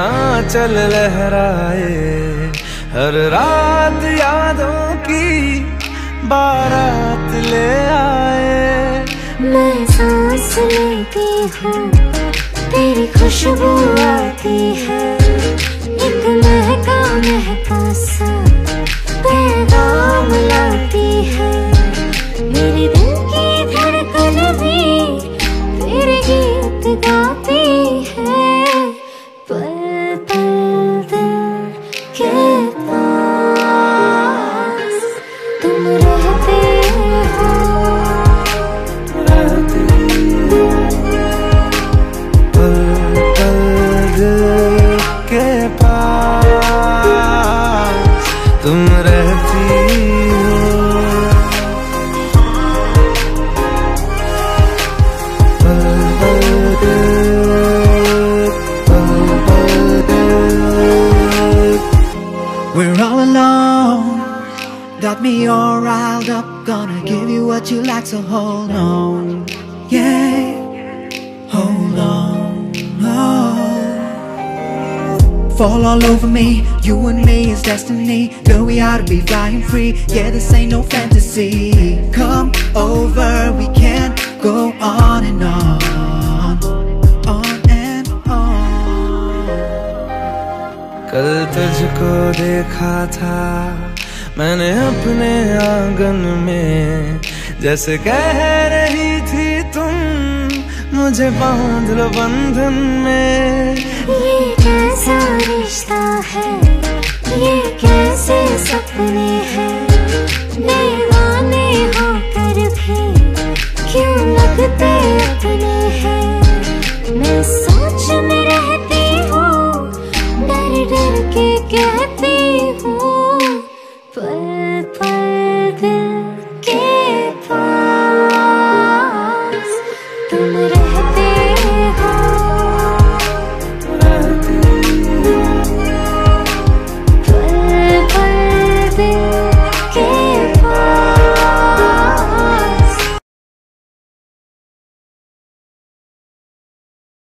आंचल लहराए, हर रात यादों की बारात ले आए। मैं सांस लेती हूँ, तेरी खुशबू आती है, एक महका महका सा पैगाम लाती है। मेरे दिल की धड़कन भी तेरे गीत गाती है। पल पल दिल के पास तुम रहते हो, पल पल दिल के पास तुम रहती हो। We're all alone, got me all riled up. Gonna give you what you like, so hold on. Yeah, hold on. Oh. Fall all over me, you and me is destiny. Girl, we ought to be flying free. Yeah, this ain't no fantasy. Come over, we can go on and on. कल तुझको देखा था मैंने अपने आंगन में, जैसे कह रही थी तुम मुझे बांध लो बंधन में। ये कैसा रिश्ता है, ये कैसे सपने हैं, दीवाने होकर भी क्यों लगते अपने हैं। मैं सोच में रहती हूँ, डर डर के कहती